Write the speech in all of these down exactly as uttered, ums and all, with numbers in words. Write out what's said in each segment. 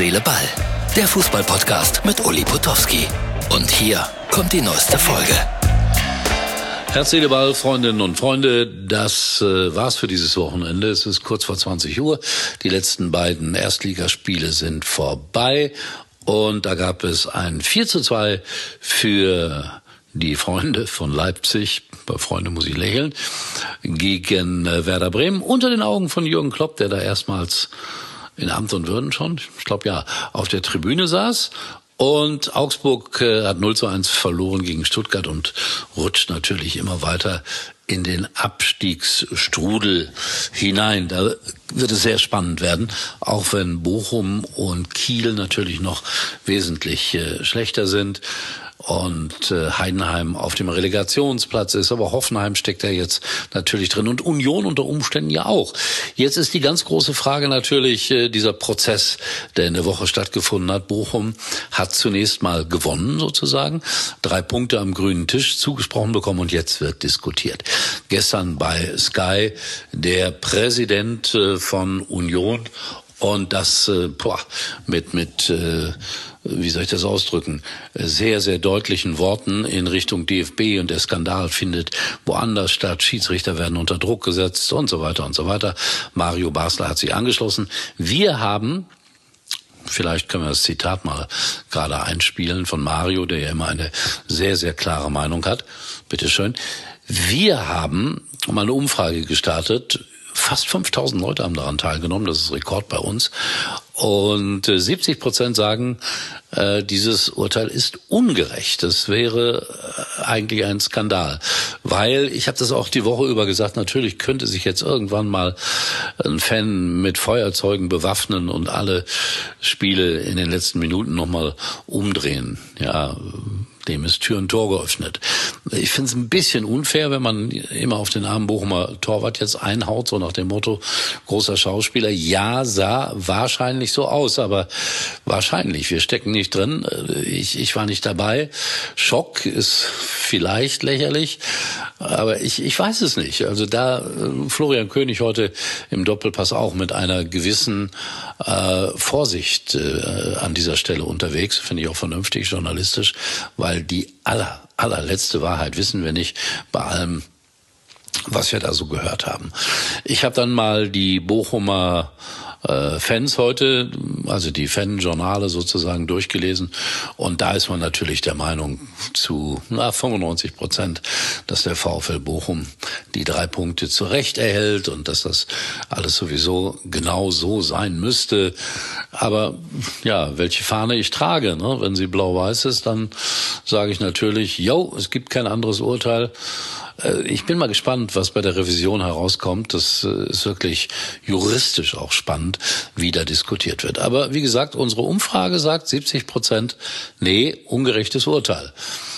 Seele, Ball. Der Fußball-Podcast mit Uli Potowski. Und hier kommt die neueste Folge. Herz, Seele, Ball, Freundinnen und Freunde, das äh, war's für dieses Wochenende. Es ist kurz vor zwanzig Uhr. Die letzten beiden Erstligaspiele sind vorbei. Und da gab es ein vier zu zwei für die Freunde von Leipzig, bei Freunde muss ich lächeln, gegen äh, Werder Bremen, unter den Augen von Jürgen Klopp, der da erstmals in Amt und Würden schon, ich glaube ja, auf der Tribüne saß. Und Augsburg äh, hat null zu eins verloren gegen Stuttgart und rutscht natürlich immer weiter in den Abstiegsstrudel hinein. Da wird es sehr spannend werden, auch wenn Bochum und Kiel natürlich noch wesentlich äh, schlechter sind und äh, Heidenheim auf dem Relegationsplatz ist, aber Hoffenheim steckt ja jetzt natürlich drin und Union unter Umständen ja auch. Jetzt ist die ganz große Frage natürlich äh, dieser Prozess, der in der Woche stattgefunden hat. Bochum hat zunächst mal gewonnen sozusagen, drei Punkte am grünen Tisch zugesprochen bekommen und jetzt wird diskutiert. Gestern bei Sky der Präsident äh, von Union und das äh, boah, mit mit äh, wie soll ich das ausdrücken, sehr, sehr deutlichen Worten in Richtung D F B und der Skandal findet woanders statt, Schiedsrichter werden unter Druck gesetzt und so weiter und so weiter. Mario Basler hat sich angeschlossen. Wir haben, vielleicht können wir das Zitat mal gerade einspielen von Mario, der ja immer eine sehr, sehr klare Meinung hat. Bitteschön. Wir haben mal eine Umfrage gestartet. Fast fünftausend Leute haben daran teilgenommen, das ist Rekord bei uns. Und äh, siebzig Prozent sagen, äh, dieses Urteil ist ungerecht. Das wäre äh, eigentlich ein Skandal. Weil, ich habe das auch die Woche über gesagt, natürlich könnte sich jetzt irgendwann mal ein Fan mit Feuerzeugen bewaffnen und alle Spiele in den letzten Minuten nochmal umdrehen. Ja, dem ist Tür und Tor geöffnet. Ich finde es ein bisschen unfair, wenn man immer auf den armen Bochumer Torwart jetzt einhaut, so nach dem Motto, großer Schauspieler. Ja, sah wahrscheinlich so aus, aber wahrscheinlich, wir stecken nicht drin. Ich, ich war nicht dabei. Schock ist vielleicht lächerlich, aber ich, ich weiß es nicht. Also da Florian König heute im Doppelpass auch mit einer gewissen äh, Vorsicht äh, an dieser Stelle unterwegs, finde ich auch vernünftig, journalistisch, weil Weil die aller, allerletzte Wahrheit wissen wir nicht bei allem, was wir da so gehört haben. Ich habe dann mal die Bochumer äh, Fans heute, also die Fanjournale sozusagen durchgelesen und da ist man natürlich der Meinung zu na, fünfundneunzig Prozent, dass der VfL Bochum die drei Punkte zu Recht erhält und dass das alles sowieso genau so sein müsste. Aber ja, welche Fahne ich trage, ne? Wenn sie blau-weiß ist, dann sage ich natürlich, jo, es gibt kein anderes Urteil. Ich bin mal gespannt, was bei der Revision herauskommt. Das ist wirklich juristisch auch spannend, wie da diskutiert wird. Aber wie gesagt, unsere Umfrage sagt siebzig Prozent, nee, ungerechtes Urteil.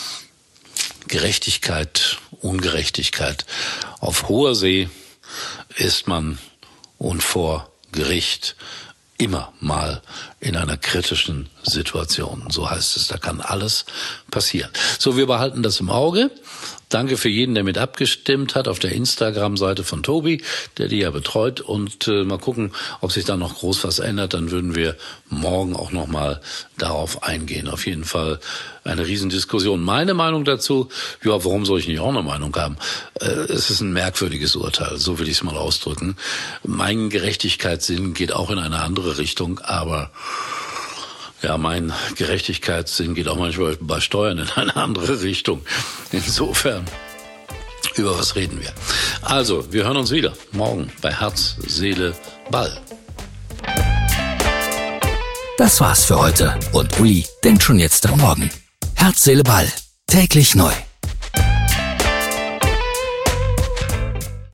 Gerechtigkeit, Ungerechtigkeit. Auf hoher See ist man und vor Gericht immer mal in einer kritischen Situation. So heißt es, da kann alles passieren. So, wir behalten das im Auge. Danke für jeden, der mit abgestimmt hat auf der Instagram-Seite von Tobi, der die ja betreut. Und äh, mal gucken, ob sich da noch groß was ändert. Dann würden wir morgen auch noch mal darauf eingehen. Auf jeden Fall eine Riesendiskussion. Meine Meinung dazu, ja, warum soll ich nicht auch eine Meinung haben? Äh, es ist ein merkwürdiges Urteil, so will ich es mal ausdrücken. Mein Gerechtigkeitssinn geht auch in eine andere Richtung, aber ja, mein Gerechtigkeitssinn geht auch manchmal bei Steuern in eine andere Richtung. Insofern, über was reden wir? Also, wir hören uns wieder morgen bei Herz, Seele, Ball. Das war's für heute und Uli denkt schon jetzt am Morgen. Herz, Seele, Ball. Täglich neu.